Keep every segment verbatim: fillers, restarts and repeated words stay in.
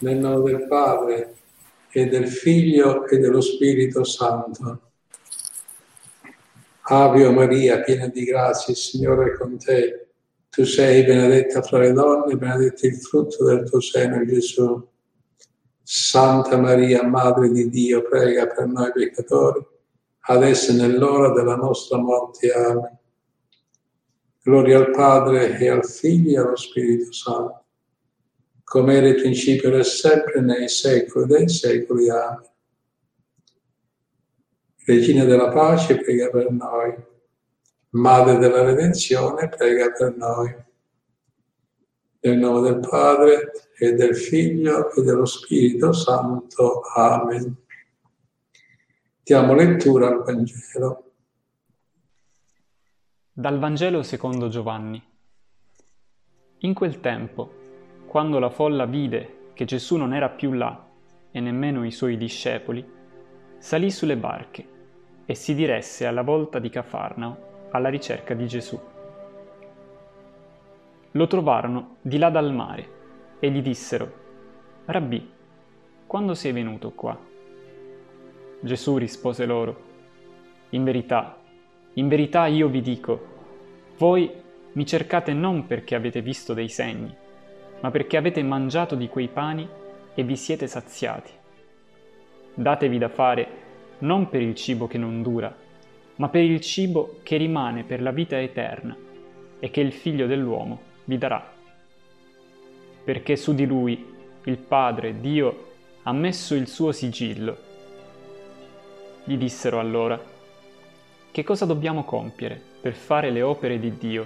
Nel nome del Padre, e del Figlio, e dello Spirito Santo. Ave Maria, piena di grazia, il Signore è con te. Tu sei benedetta fra le donne, benedetto il frutto del tuo seno, Gesù. Santa Maria, Madre di Dio, prega per noi peccatori, adesso e nell'ora della nostra morte. Amen. Gloria al Padre, e al Figlio, e allo Spirito Santo, come era il principio e sempre, nei secoli dei secoli. Amen. Regina della pace, prega per noi. Madre della redenzione, prega per noi. Nel nome del Padre, e del Figlio, e dello Spirito Santo. Amen. Diamo lettura al Vangelo. Dal Vangelo secondo Giovanni. In quel tempo, quando la folla vide che Gesù non era più là, e nemmeno i suoi discepoli, salì sulle barche e si diresse alla volta di Cafarnao alla ricerca di Gesù. Lo trovarono di là dal mare e gli dissero: Rabbì, quando sei venuto qua? Gesù rispose loro: In verità, in verità io vi dico, voi mi cercate non perché avete visto dei segni, ma perché avete mangiato di quei pani e vi siete saziati. Datevi da fare non per il cibo che non dura, ma per il cibo che rimane per la vita eterna e che il Figlio dell'uomo vi darà. Perché su di lui il Padre, Dio, ha messo il suo sigillo. Gli dissero allora: Che cosa dobbiamo compiere per fare le opere di Dio?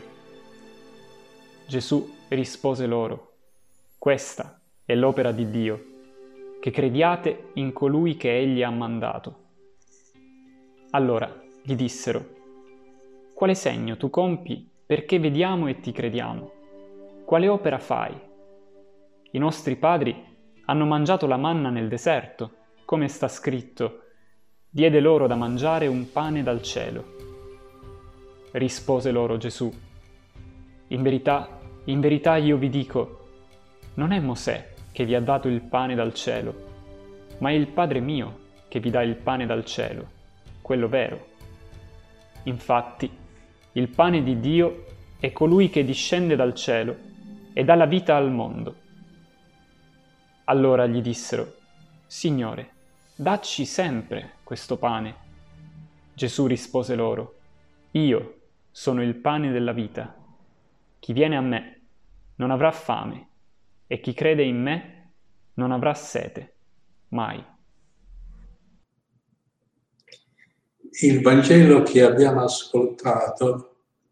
Gesù rispose loro: Questa è l'opera di Dio, che crediate in colui che Egli ha mandato. Allora gli dissero: Quale segno tu compi perché vediamo e ti crediamo? Quale opera fai? I nostri padri hanno mangiato la manna nel deserto, come sta scritto: diede loro da mangiare un pane dal cielo. Rispose loro Gesù: In verità, in verità io vi dico, non è Mosè che vi ha dato il pane dal cielo, ma è il Padre mio che vi dà il pane dal cielo, quello vero. Infatti, il pane di Dio è colui che discende dal cielo e dà la vita al mondo. Allora gli dissero: Signore, dacci sempre questo pane. Gesù rispose loro: Io sono il pane della vita. Chi viene a me non avrà fame, e chi crede in me non avrà sete, mai. Il Vangelo che abbiamo ascoltato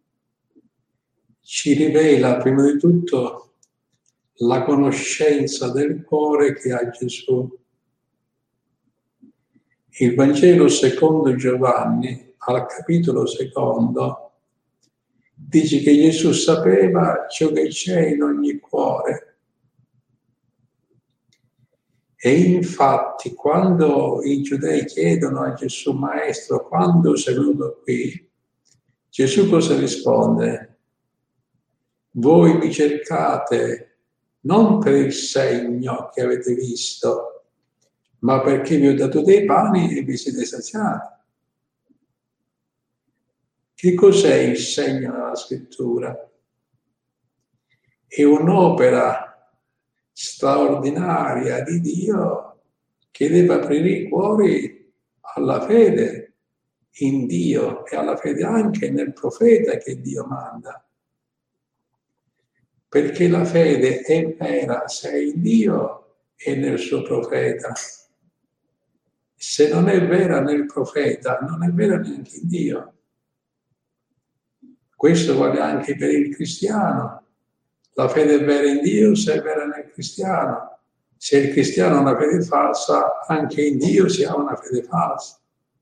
ci rivela prima di tutto la conoscenza del cuore che ha Gesù. Il Vangelo secondo Giovanni, al capitolo secondo, dice che Gesù sapeva ciò che c'è in ogni cuore. E infatti quando i giudei chiedono a Gesù: Maestro, quando sei venuto qui? Gesù cosa risponde? Voi mi cercate non per il segno che avete visto, ma perché vi ho dato dei pani e vi siete saziati. Che cos'è il segno nella scrittura? È un'opera straordinaria di Dio che deve aprire i cuori alla fede in Dio e alla fede anche nel profeta che Dio manda. Perché la fede è vera se è in Dio e nel suo profeta. Se non è vera nel profeta, non è vera neanche in Dio. Questo vale anche per il cristiano. La fede è vera in Dio se è vera nel cristiano. Se il cristiano ha una fede falsa, anche in Dio si ha una fede falsa.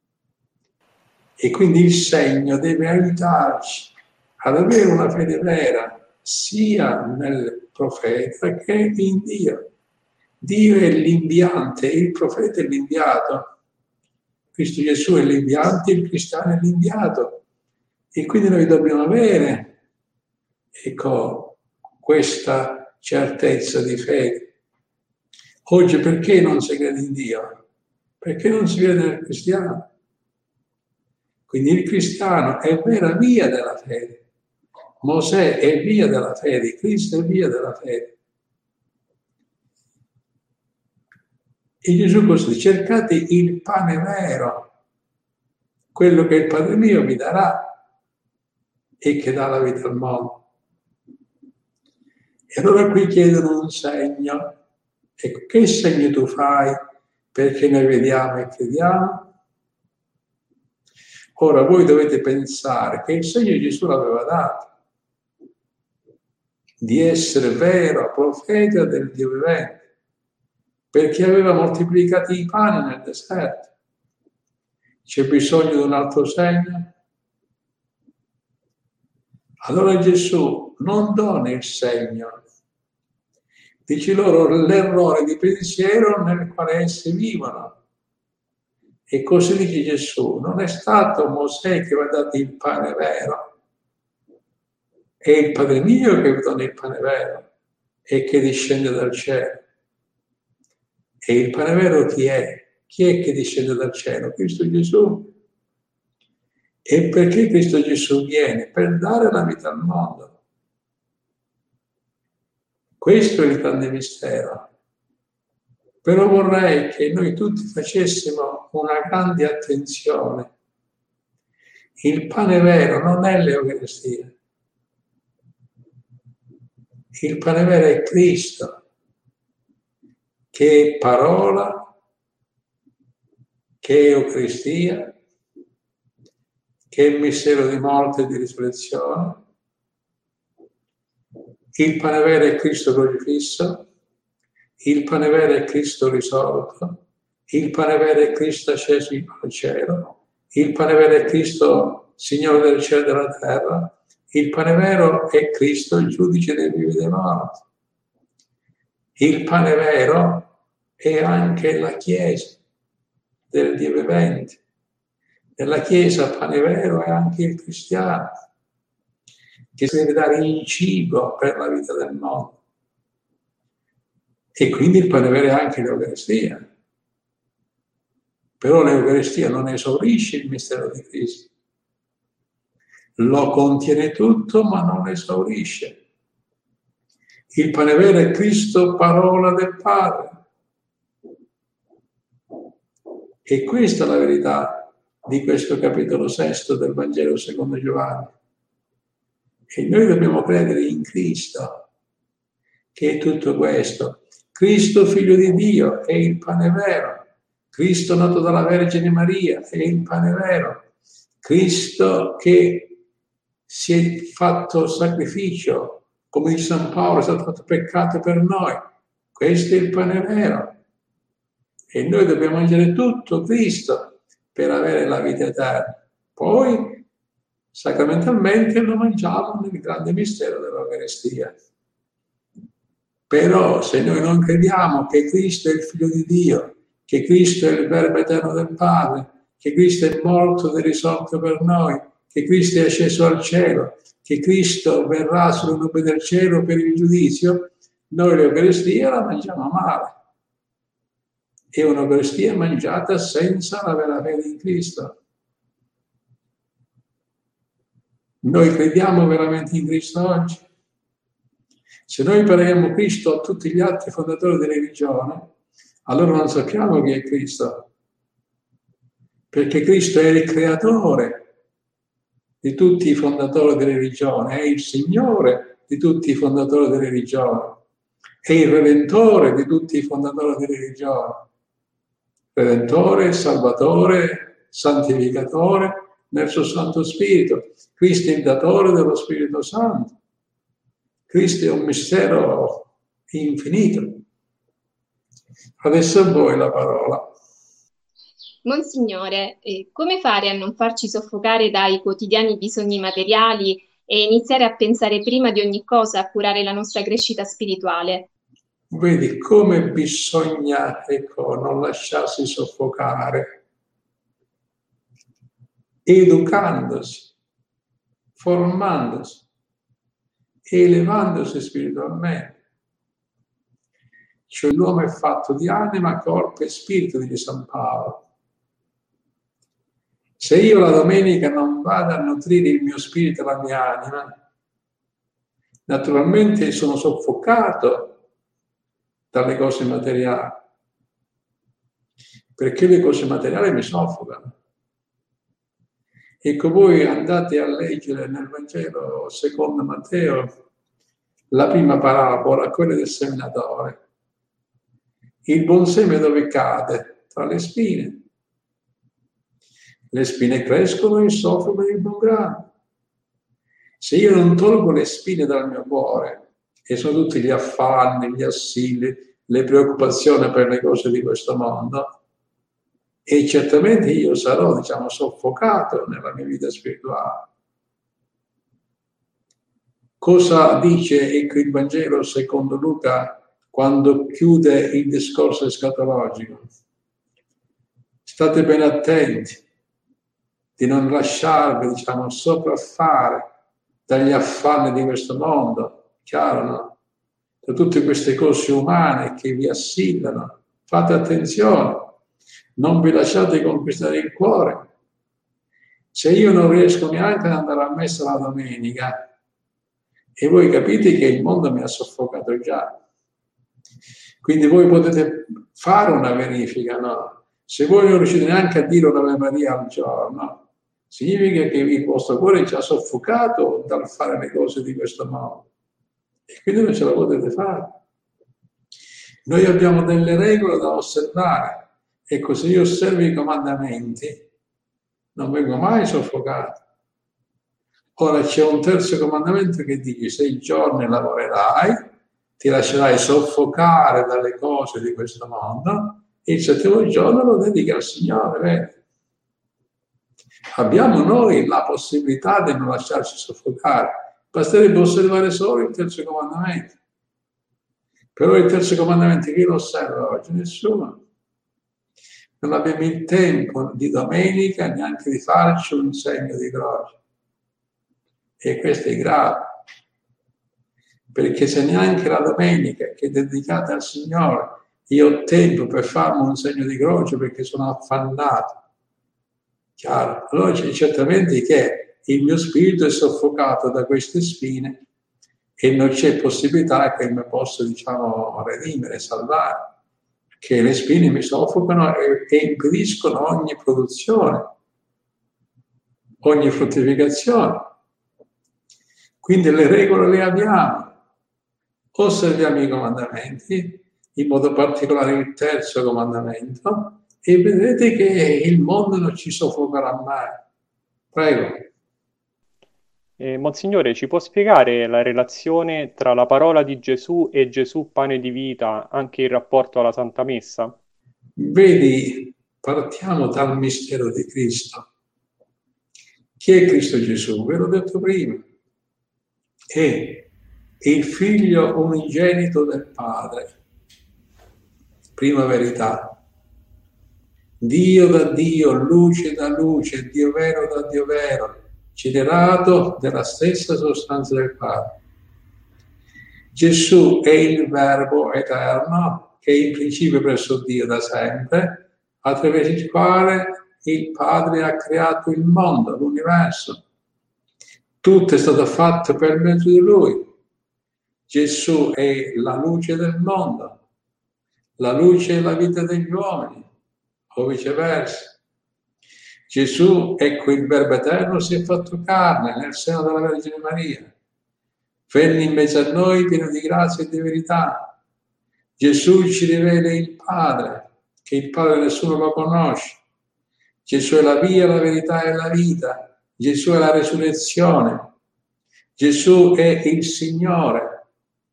E quindi il segno deve aiutarci ad avere una fede vera, sia nel profeta che in Dio. Dio è l'inviante, il profeta è l'inviato. Cristo Gesù è l'inviante, il cristiano è l'inviato. E quindi noi dobbiamo avere, ecco, questa certezza di fede. Oggi perché non si crede in Dio? Perché non si crede nel cristiano. Quindi il cristiano è vera via della fede. Mosè è via della fede, Cristo è via della fede. E Gesù così, cercate il pane vero, quello che il Padre mio vi darà e che dà la vita al mondo. E allora qui chiedono un segno. Ecco, che segno tu fai perché noi vediamo e crediamo? Ora voi dovete pensare che il segno Gesù l'aveva dato, di essere vero profeta del Dio vivente, perché aveva moltiplicato i pani nel deserto. C'è bisogno di un altro segno? Allora Gesù non dona il segno, dice loro l'errore di pensiero nel quale essi vivono. E così dice Gesù, non è stato Mosè che vi ha dato il pane vero, è il Padre mio che vi dona il pane vero e che discende dal cielo. E il pane vero chi è? Chi è che discende dal cielo? Cristo Gesù. E perché Cristo Gesù viene? Per dare la vita al mondo. Questo è il grande mistero. Però vorrei che noi tutti facessimo una grande attenzione. Il pane vero non è l'Eucaristia. Il pane vero è Cristo, che è parola, che è Eucaristia, che è mistero di morte e di risurrezione. Il pane vero è Cristo crocifisso. Il pane vero è Cristo risorto, il pane vero è Cristo asceso al cielo, il pane vero è Cristo Signore del cielo e della terra, il pane vero è Cristo il giudice dei vivi e dei morti. Il pane vero è anche la Chiesa del Dio vivente. Nella Chiesa pane vero è anche il cristiano, che si deve dare in cibo per la vita del mondo. E quindi il pane vero è anche l'Eucaristia. Però l'Eucaristia non esaurisce il mistero di Cristo. Lo contiene tutto, ma non esaurisce. Il pane vero è Cristo, parola del Padre. E questa è la verità di questo capitolo sesto del Vangelo secondo Giovanni. E noi dobbiamo credere in Cristo, che è tutto questo. Cristo, figlio di Dio, è il pane vero. Cristo, nato dalla Vergine Maria, è il pane vero. Cristo che si è fatto sacrificio, come dice San Paolo, è stato fatto peccato per noi. Questo è il pane vero. E noi dobbiamo mangiare tutto Cristo per avere la vita eterna. Poi, sacramentalmente, lo mangiamo nel grande mistero dell'Eucaristia. Però se noi non crediamo che Cristo è il Figlio di Dio, che Cristo è il Verbo eterno del Padre, che Cristo è morto e risorto per noi, che Cristo è sceso al cielo, che Cristo verrà sulle nubi del cielo per il giudizio, noi l'Eucaristia la mangiamo male. È un'Eucaristia mangiata senza la vera fede in Cristo. Noi crediamo veramente in Cristo oggi? Se noi parliamo Cristo a tutti gli altri fondatori della religione, allora non sappiamo chi è Cristo, perché Cristo è il creatore di tutti i fondatori della religione, è il Signore di tutti i fondatori della religione, è il Redentore di tutti i fondatori della religione, Redentore, Salvatore, Santificatore nel suo Santo Spirito. Cristo è il datore dello Spirito Santo. Cristo è un mistero infinito. Adesso a voi la parola. Monsignore, eh, come fare a non farci soffocare dai quotidiani bisogni materiali e iniziare a pensare prima di ogni cosa a curare la nostra crescita spirituale? Vedi come bisogna, ecco, non lasciarsi soffocare, educandosi, formandosi, elevandosi spiritualmente. Cioè l'uomo è fatto di anima, corpo e spirito, dice San Paolo. Se io la domenica non vado a nutrire il mio spirito e la mia anima, naturalmente sono soffocato dalle cose materiali, perché le cose materiali mi soffocano. Ecco, voi andate a leggere nel Vangelo secondo Matteo la prima parabola, quella del seminatore. Il buon seme dove cade? Tra le spine. Le spine crescono e soffrono il buon grano. Se io non tolgo le spine dal mio cuore, e sono tutti gli affanni, gli assilli, le preoccupazioni per le cose di questo mondo, e certamente io sarò, diciamo, soffocato nella mia vita spirituale. Cosa dice, ecco, il Vangelo secondo Luca quando chiude il discorso escatologico? State ben attenti di non lasciarvi, diciamo, sopraffare dagli affanni di questo mondo, chiaro, no? Da tutte queste cose umane che vi assillano. Fate attenzione, non vi lasciate conquistare il cuore. Se io non riesco neanche ad andare a messa la domenica, e voi capite che il mondo mi ha soffocato già. Quindi voi potete fare una verifica, no? Se voi non riuscite neanche a dire un'Ave Maria al giorno, significa che il vostro cuore è già soffocato dal fare le cose di questo modo. E quindi non ce la potete fare. Noi abbiamo delle regole da osservare. Ecco, se io osservo i comandamenti, non vengo mai soffocato. Ora c'è un terzo comandamento che dice: sei giorni lavorerai, ti lascerai soffocare dalle cose di questo mondo, e il settimo giorno lo dedichi al Signore. Vedi? Abbiamo noi la possibilità di non lasciarci soffocare, basterebbe osservare solo il terzo comandamento. Però il terzo comandamento chi lo osserva oggi? Nessuno. Non abbiamo il tempo di domenica neanche di farci un segno di croce. E questo è grave, perché se neanche la domenica che è dedicata al Signore io ho tempo per farmi un segno di croce perché sono affannato, chiaro, allora c'è certamente che il mio spirito è soffocato da queste spine e non c'è possibilità che mi possa, diciamo, redimere, salvare, che le spine mi soffocano e, e impediscono ogni produzione, ogni fruttificazione. Quindi le regole le abbiamo, osserviamo i comandamenti, in modo particolare il terzo comandamento, e vedrete che il mondo non ci soffocherà mai. Prego. Eh, Monsignore, ci può spiegare la relazione tra la parola di Gesù e Gesù pane di vita, anche in rapporto alla Santa Messa? Vedi, partiamo dal mistero di Cristo. Chi è Cristo Gesù? Ve l'ho detto prima. È il figlio unigenito del Padre, prima verità. Dio da Dio, luce da luce, Dio vero da Dio vero, generato della stessa sostanza del Padre. Gesù è il Verbo eterno che è in principio presso Dio da sempre, attraverso il quale il Padre ha creato il mondo, l'universo. Tutto è stato fatto per mezzo di Lui. Gesù è la luce del mondo, la luce è la vita degli uomini, o viceversa. Gesù, ecco, il Verbo eterno si è fatto carne nel seno della Vergine Maria. Venne in mezzo a noi pieno di grazia e di verità. Gesù ci rivela il Padre, che il Padre nessuno lo conosce. Gesù è la via, la verità e la vita. Gesù è la resurrezione, Gesù è il Signore,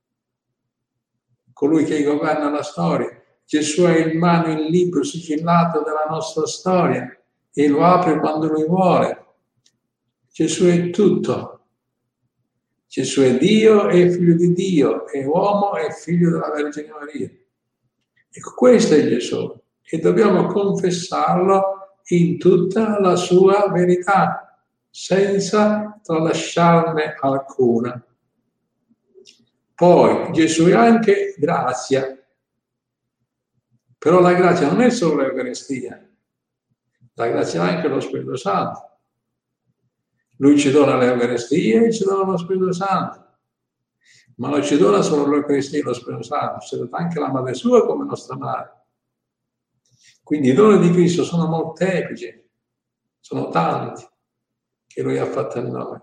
colui che governa la storia. Gesù è in mano il libro sigillato della nostra storia e lo apre quando Lui vuole. Gesù è tutto. Gesù è Dio, è figlio di Dio, è uomo, è figlio della Vergine Maria. Ecco, questo è Gesù e dobbiamo confessarlo in tutta la sua verità, senza tralasciarne alcuna. Poi Gesù è anche grazia, Però la grazia non è solo l'Eucaristia, la grazia è anche lo Spirito Santo. Lui ci dona l'Eucaristia e ci dona lo Spirito Santo. Ma non ci dona solo l'Eucaristia e lo Spirito Santo, ci dona anche la Madre Sua come nostra Madre. Quindi i doni di Cristo sono molteplici, sono tanti che Lui ha fatto a noi.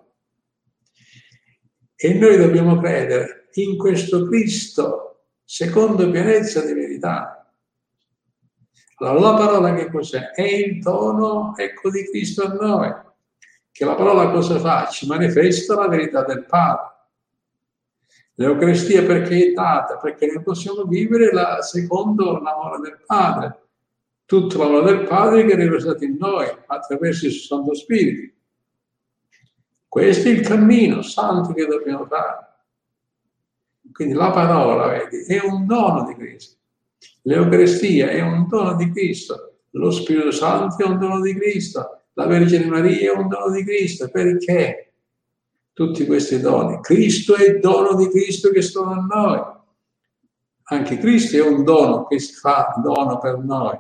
E noi dobbiamo credere in questo Cristo secondo pienezza di verità. Allora la parola che cos'è? È il dono, ecco, di Cristo a noi. Che la parola cosa fa? Ci manifesta la verità del Padre. L'Eucaristia perché è data? Perché noi possiamo vivere la, secondo l'amore del Padre. Tutto l'amore del Padre che è riversato in noi attraverso il suo Santo Spirito. Questo è il cammino santo che dobbiamo fare. Quindi la parola, vedi, è un dono di Cristo. L'Eucaristia è un dono di Cristo. Lo Spirito Santo è un dono di Cristo. La Vergine Maria è un dono di Cristo. Perché? Tutti questi doni. Cristo è il dono di Cristo che sono a noi. Anche Cristo è un dono che si fa dono per noi.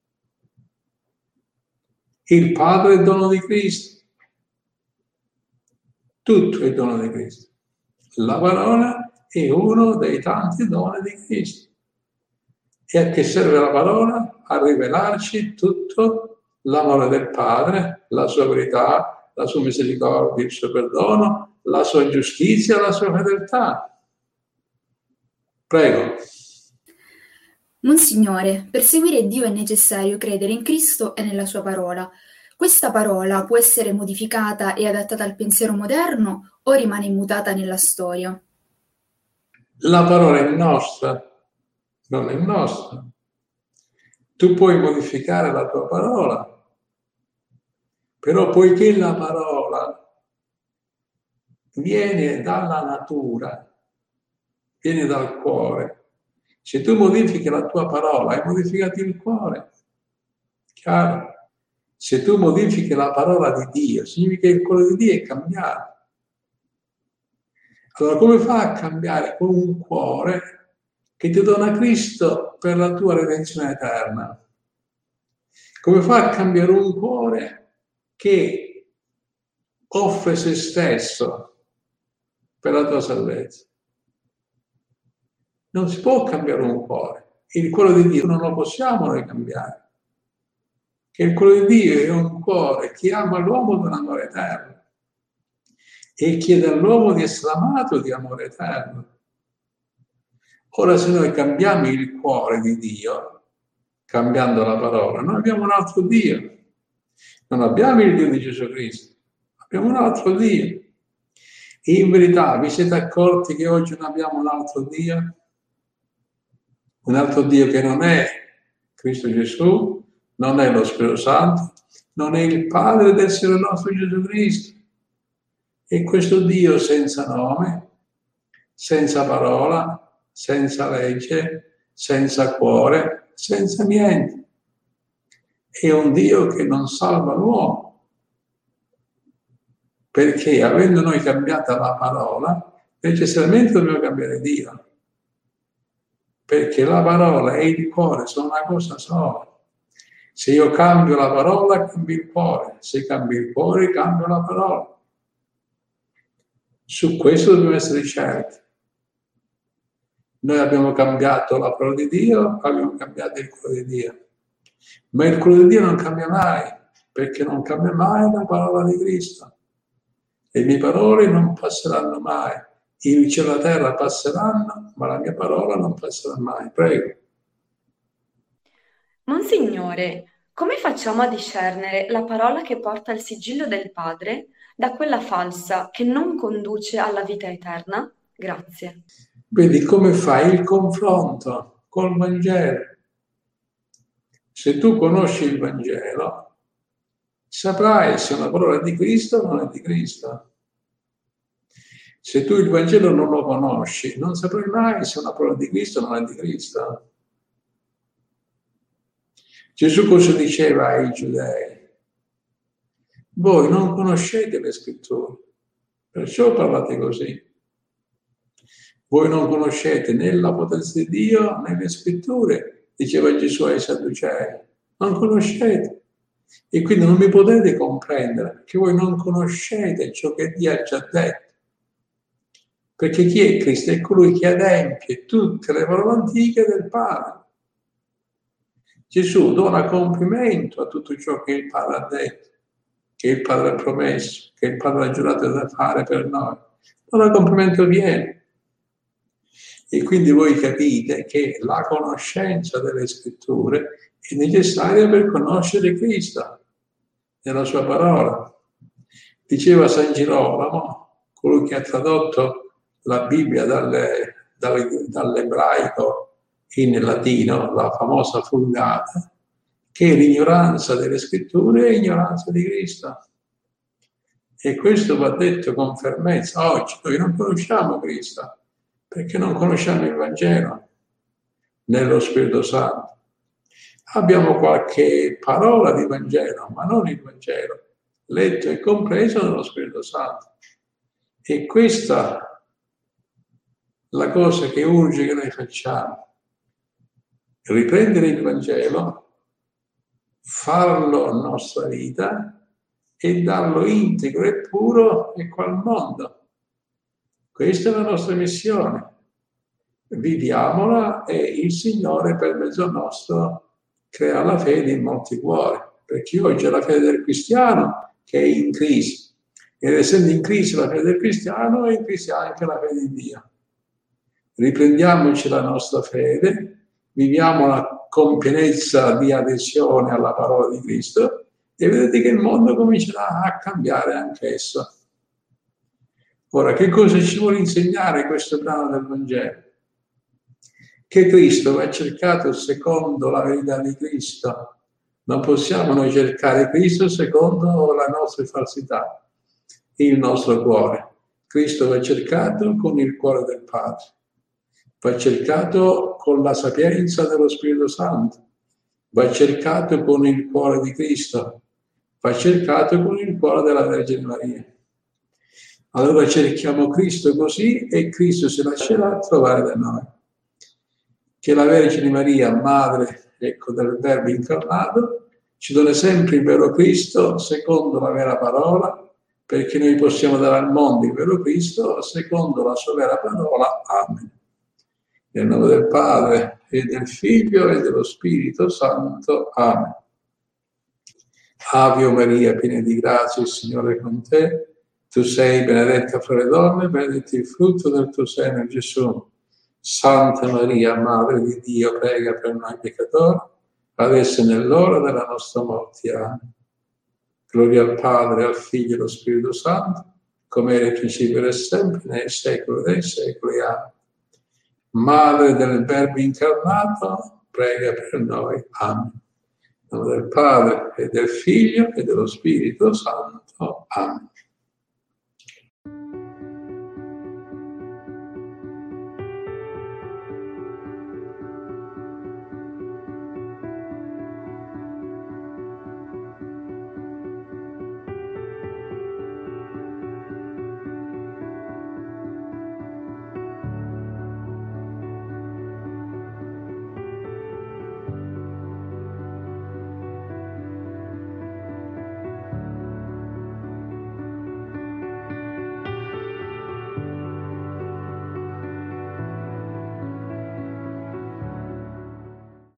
Il Padre è il dono di Cristo. Tutto è il dono di Cristo. La parola è uno dei tanti doni di Cristo. E a che serve la parola? A rivelarci tutto l'amore del Padre, la sua verità, la sua misericordia, il suo perdono, la sua giustizia, la sua fedeltà. Prego. Monsignore, per seguire Dio è necessario credere in Cristo e nella sua parola. Questa parola può essere modificata e adattata al pensiero moderno o rimane immutata nella storia? La parola è nostra, non è nostra. Tu puoi modificare la tua parola, però poiché la parola viene dalla natura, viene dal cuore, se tu modifichi la tua parola, hai modificato il cuore. Chiaro? Se tu modifichi la parola di Dio, significa che il cuore di Dio è cambiato. Allora, come fa a cambiare con un cuore che ti dona Cristo per la tua redenzione eterna? Come fa a cambiare un cuore che offre se stesso per la tua salvezza? Non si può cambiare un cuore. Il cuore di Dio non lo possiamo noi cambiare. Che il cuore di Dio è un cuore che ama l'uomo con amore eterno e chiede all'uomo di essere amato di amore eterno. Ora, se noi cambiamo il cuore di Dio, cambiando la parola, noi abbiamo un altro Dio. Non abbiamo il Dio di Gesù Cristo, abbiamo un altro Dio. E in verità, vi siete accorti che oggi non abbiamo un altro Dio? Un altro Dio che non è Cristo Gesù, non è lo Spirito Santo, non è il Padre del Signore nostro Gesù Cristo. E questo Dio senza nome, senza parola, senza legge, senza cuore, senza niente. È un Dio che non salva l'uomo. Perché avendo noi cambiato la parola, necessariamente dobbiamo cambiare Dio. Perché la parola e il cuore sono una cosa sola. Se io cambio la parola, cambio il cuore. Se cambio il cuore, cambio la parola. Su questo dobbiamo essere certi. Noi abbiamo cambiato la parola di Dio, abbiamo cambiato il cuore di Dio. Ma il cuore di Dio non cambia mai, perché non cambia mai la parola di Cristo. Le mie parole non passeranno mai. Il cielo e la terra passeranno, ma la mia parola non passerà mai. Prego. Monsignore, come facciamo a discernere la parola che porta il sigillo del Padre da quella falsa che non conduce alla vita eterna? Grazie. Vedi come fai il confronto col Vangelo. Se tu conosci il Vangelo, saprai se una parola è di Cristo o non è di Cristo. Se tu il Vangelo non lo conosci, non saprai mai se una parola è di Cristo o non è di Cristo. Gesù cosa diceva ai giudei? Voi non conoscete le scritture, perciò parlate così. Voi non conoscete né la potenza di Dio né le scritture, diceva Gesù ai Sadducei, non conoscete. E quindi non mi potete comprendere, perché voi non conoscete ciò che Dio ha già detto. Perché chi è Cristo? È colui che adempie tutte le parole antiche del Padre. Gesù dona compimento a tutto ciò che il Padre ha detto, che il Padre ha promesso, che il Padre ha giurato da fare per noi. Dona compimento pieno. E quindi voi capite che la conoscenza delle Scritture è necessaria per conoscere Cristo nella sua parola. Diceva San Girolamo, colui che ha tradotto la Bibbia dalle, dalle, dall'ebraico in latino, la famosa Vulgata, che l'ignoranza delle Scritture è ignoranza di Cristo. E questo va detto con fermezza. Oggi noi non conosciamo Cristo, perché non conosciamo il Vangelo nello Spirito Santo. Abbiamo qualche parola di Vangelo, ma non il Vangelo, letto e compreso nello Spirito Santo. E questa è la cosa che urge che noi facciamo. Riprendere il Vangelo, farlo nostra vita e darlo integro e puro e qual mondo. Questa è la nostra missione. Viviamola e il Signore per mezzo nostro crea la fede in molti cuori, perché oggi è la fede del cristiano che è in crisi, ed essendo in crisi la fede del cristiano, è in crisi anche la fede di Dio. Riprendiamoci la nostra fede, viviamola con pienezza di adesione alla parola di Cristo e vedete che il mondo comincerà a cambiare anch'esso. Ora, che cosa ci vuole insegnare questo brano del Vangelo? Che Cristo va cercato secondo la verità di Cristo. Non possiamo noi cercare Cristo secondo la nostra falsità, il nostro cuore. Cristo va cercato con il cuore del Padre. Va cercato con la sapienza dello Spirito Santo, va cercato con il cuore di Cristo, va cercato con il cuore della Vergine Maria. Allora cerchiamo Cristo così e Cristo si lascerà trovare da noi. Che la Vergine Maria, madre, ecco, del Verbo incarnato, ci dona sempre il vero Cristo secondo la vera parola, perché noi possiamo dare al mondo il vero Cristo secondo la sua vera parola. Amen. Nel nome del Padre, e del Figlio, e dello Spirito Santo. Amen. Ave Maria, piena di grazia, il Signore è con te. Tu sei benedetta fra le donne, benedetto il frutto del tuo seno, Gesù. Santa Maria, Madre di Dio, prega per noi peccatori, adesso è nell'ora della nostra morte. Amen. Gloria al Padre, al Figlio e allo Spirito Santo, come era in principio e sempre, nei secoli dei secoli. Amen. Madre del Verbo incarnato, prega per noi. Amen. Nel nome del Padre, e del Figlio, e dello Spirito Santo. Amen.